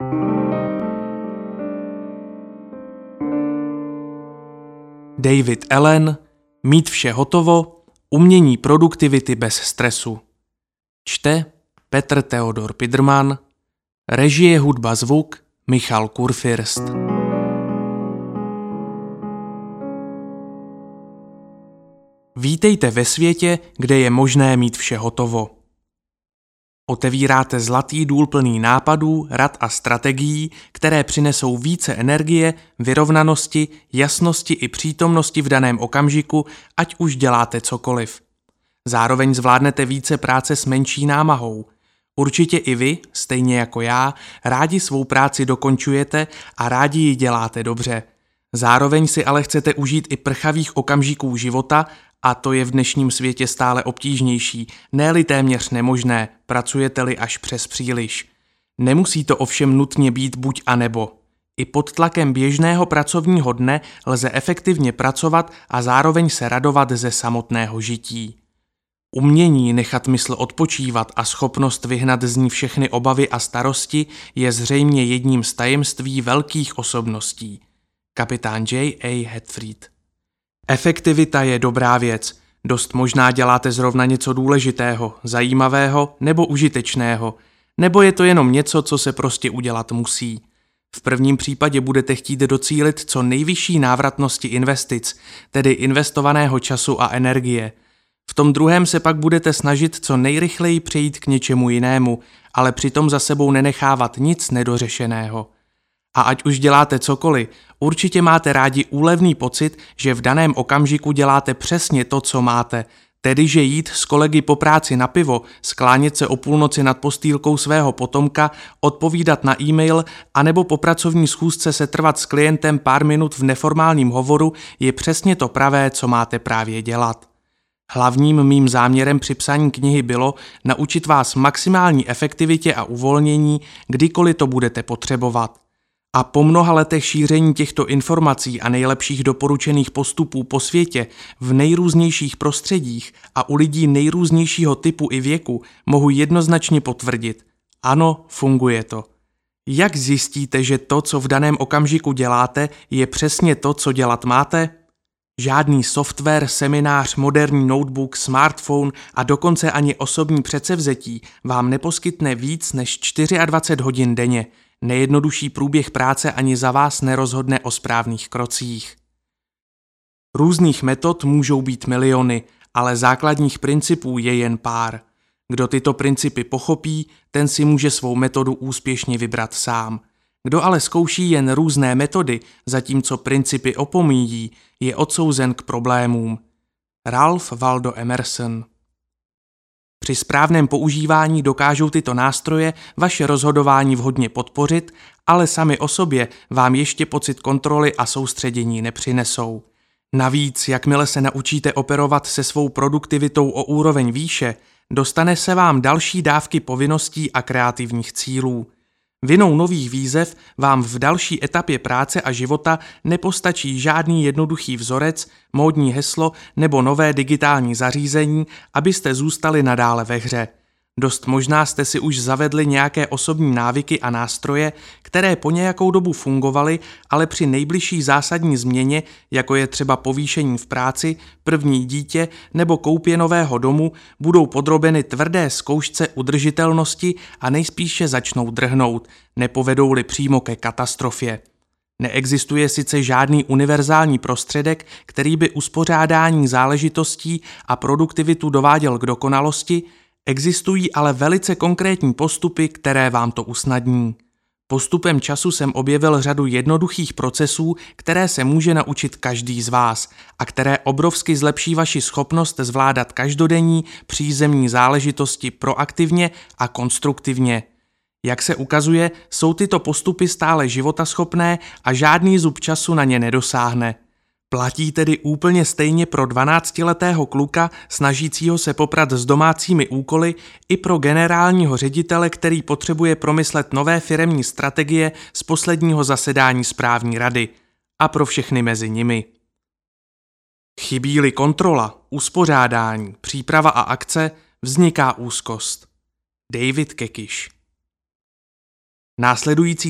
David Allen, Mít vše hotovo, umění produktivity bez stresu. Čte Petr Theodor Piderman, režie hudba zvuk Michal Kurfürst. Vítejte ve světě, kde je možné mít vše hotovo. Otevíráte zlatý důl plný nápadů, rad a strategií, které přinesou více energie, vyrovnanosti, jasnosti i přítomnosti v daném okamžiku, ať už děláte cokoliv. Zároveň zvládnete více práce s menší námahou. Určitě i vy, stejně jako já, rádi svou práci dokončujete a rádi ji děláte dobře. Zároveň si ale chcete užít i prchavých okamžiků života, a to je v dnešním světě stále obtížnější, ne-li téměř nemožné, pracujete-li až přes příliš. Nemusí to ovšem nutně být buď a nebo. I pod tlakem běžného pracovního dne lze efektivně pracovat a zároveň se radovat ze samotného žití. Umění nechat mysl odpočívat a schopnost vyhnat z ní všechny obavy a starosti je zřejmě jedním z tajemství velkých osobností. Kapitán J. A. Hatfield. Efektivita je dobrá věc. Dost možná děláte zrovna něco důležitého, zajímavého nebo užitečného, nebo je to jenom něco, co se prostě udělat musí. V prvním případě budete chtít docílit co nejvyšší návratnosti investic, tedy investovaného času a energie. V tom druhém se pak budete snažit co nejrychleji přejít k něčemu jinému, ale přitom za sebou nenechávat nic nedořešeného. A ať už děláte cokoliv, určitě máte rádi úlevný pocit, že v daném okamžiku děláte přesně to, co máte, tedy že jít s kolegy po práci na pivo, sklánět se o půlnoci nad postýlkou svého potomka, odpovídat na e-mail anebo po pracovní schůzce se trvat s klientem pár minut v neformálním hovoru je přesně to pravé, co máte právě dělat. Hlavním mým záměrem při psaní knihy bylo naučit vás maximální efektivitě a uvolnění, kdykoliv to budete potřebovat. A po mnoha letech šíření těchto informací a nejlepších doporučených postupů po světě v nejrůznějších prostředích a u lidí nejrůznějšího typu i věku mohu jednoznačně potvrdit. Ano, funguje to. Jak zjistíte, že to, co v daném okamžiku děláte, je přesně to, co dělat máte? Žádný software, seminář, moderní notebook, smartphone a dokonce ani osobní předsevzetí vám neposkytne víc než 24 hodin denně. Nejjednodušší průběh práce ani za vás nerozhodne o správných krocích. Různých metod můžou být miliony, ale základních principů je jen pár. Kdo tyto principy pochopí, ten si může svou metodu úspěšně vybrat sám. Kdo ale zkouší jen různé metody, zatímco principy opomíjí, je odsouzen k problémům. Ralph Waldo Emerson. Při správném používání dokážou tyto nástroje vaše rozhodování vhodně podpořit, ale sami o sobě vám ještě pocit kontroly a soustředění nepřinesou. Navíc, jakmile se naučíte operovat se svou produktivitou o úroveň výše, dostane se vám další dávky povinností a kreativních cílů. Vinou nových výzev vám v další etapě práce a života nepostačí žádný jednoduchý vzorec, módní heslo nebo nové digitální zařízení, abyste zůstali nadále ve hře. Dost možná jste si už zavedli nějaké osobní návyky a nástroje, které po nějakou dobu fungovaly, ale při nejbližší zásadní změně, jako je třeba povýšení v práci, první dítě nebo koupě nového domu, budou podrobeny tvrdé zkoušce udržitelnosti a nejspíše začnou drhnout, nepovedou-li přímo ke katastrofě. Neexistuje sice žádný univerzální prostředek, který by uspořádání záležitostí a produktivitu dováděl k dokonalosti, existují ale velice konkrétní postupy, které vám to usnadní. Postupem času jsem objevil řadu jednoduchých procesů, které se může naučit každý z vás a které obrovsky zlepší vaši schopnost zvládat každodenní přízemní záležitosti proaktivně a konstruktivně. Jak se ukazuje, jsou tyto postupy stále životaschopné a žádný zub času na ně nedosáhne. Platí tedy úplně stejně pro 12letého kluka snažícího se poprat s domácími úkoly i pro generálního ředitele, který potřebuje promyslet nové firemní strategie z posledního zasedání správní rady a pro všechny mezi nimi. Chybí-li kontrola, uspořádání, příprava a akce, vzniká úzkost. David Kekiš. Následující